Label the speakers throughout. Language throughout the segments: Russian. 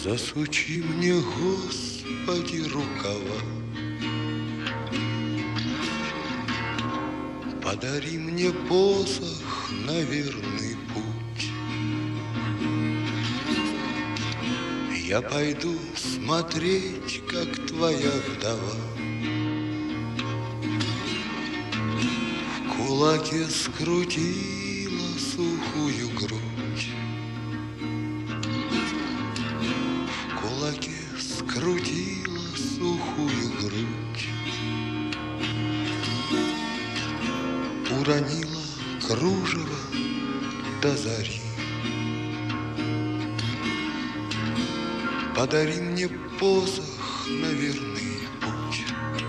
Speaker 1: Засучи мне, Господи, рукава, подари мне посох на верный путь. Я пойду смотреть, как твоя вдова в кулаке скрутила сухую грудь. В кулаке скрутила сухую грудь. Уронила кружево до зари. Подари мне посох на верный путь.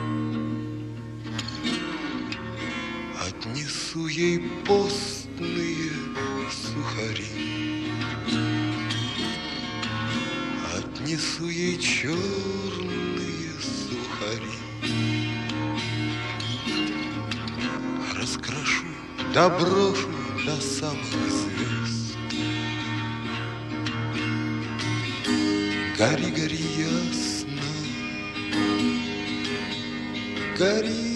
Speaker 1: Отнесу ей постные сухари, отнесу ей черные сухари. Раскрошу, доброшу до самых звезд. Гори, гори ясно, гори.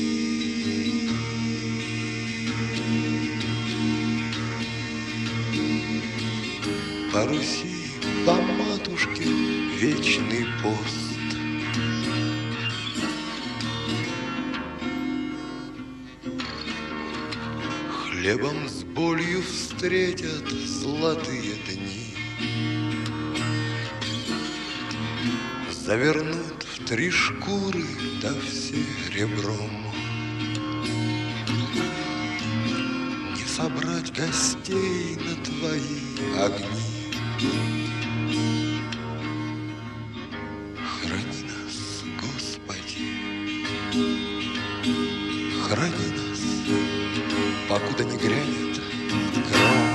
Speaker 1: По Руси, по матушке вечный пост. Хлебом с болью встретят золотые дни. Завернут в 3 шкуры, да все ребром. Не собрать гостей на твои огни. Храни нас, Господи, храни нас, покуда не грянет гром.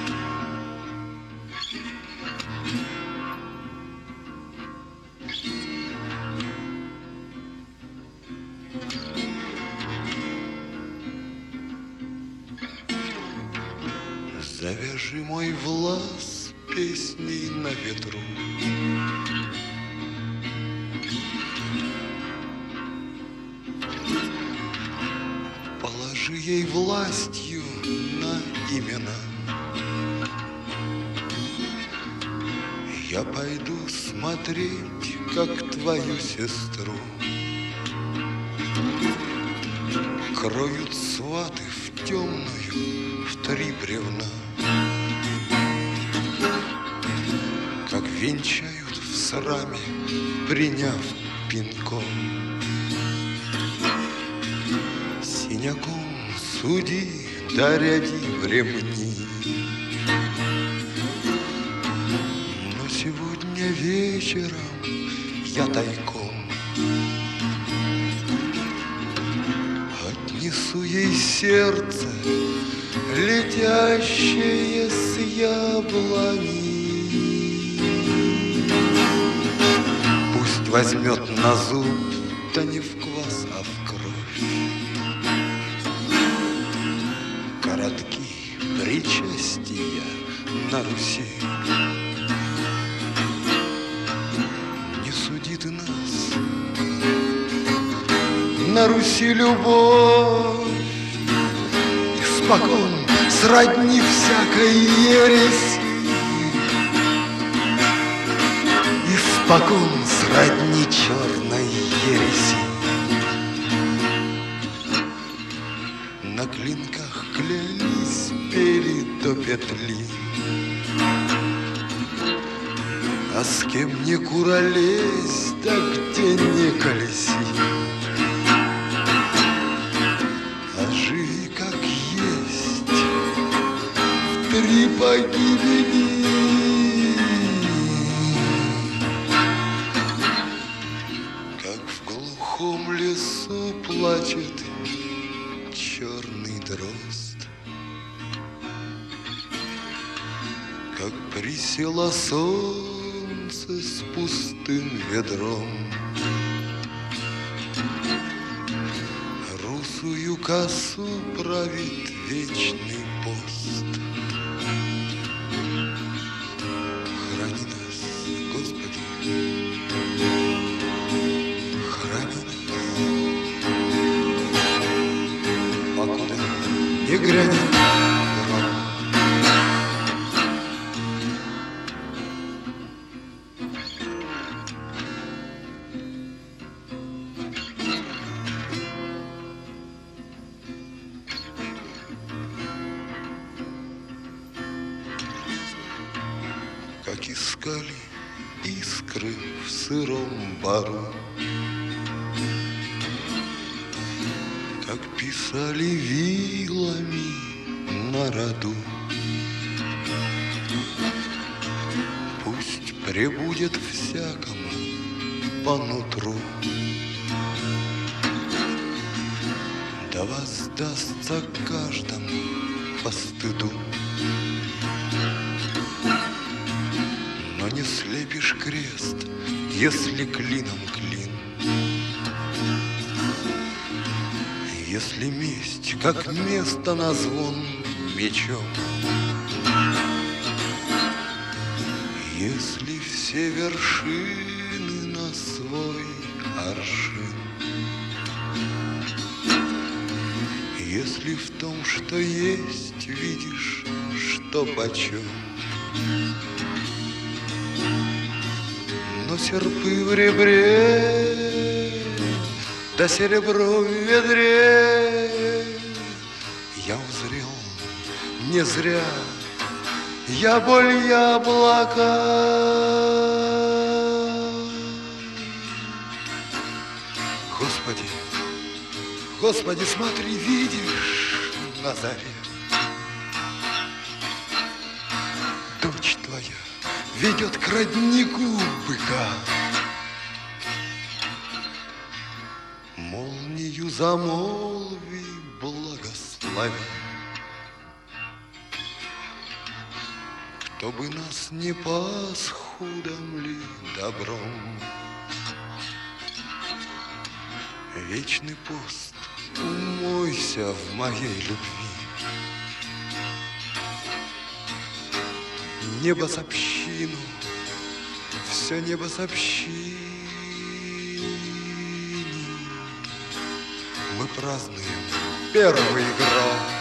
Speaker 1: Завяжи мой влас песней на ветру. Положи ей властью на имена. Я пойду смотреть, как твою сестру кроют сваты в темную, в 3 бревна. Как венчают в сраме, приняв пинком. Синяком суди, да ряди в ремни. Но сегодня вечером я тайком отнесу ей сердце, летящее с яблони. Пусть возьмет на зуб, да не в квас, а в кровь. Коротки причастия на Руси. Не суди ты нас, на Руси любовь испокон сродни всякой ереси. Испокон сродни черной ереси. На клинках клялись, пели до петли. А с кем не куролезь, да где не колеси. А живи как есть, в 3 погибели. Как в глухом лесу плачет черный дрозд. Как присело солнце с пустым ведром. Русую косу правит вечный пост. Храни нас, Господи. как искали искры в сыром бару, как писали вилами на роду. Пусть пребудет всякому по нутру, да воздастся каждому по стыду. Но не слепишь крест, если клином клин, если месть, как место на звон мечом, если все вершины на свой аршин, если в том, что есть, видишь, что почем. Но серпы в ребре, да серебро в ведре я узрел не зря, я боль яблока. Господи, Господи, смотри, видишь на заре дочь твоя ведет к роднику быка. Молнию замолви, благослови, кто бы нас не пас худом ли добром. Вечный пост, умойся в моей любви. Небо с общину, все небо с общину. Мы празднуем первый гром.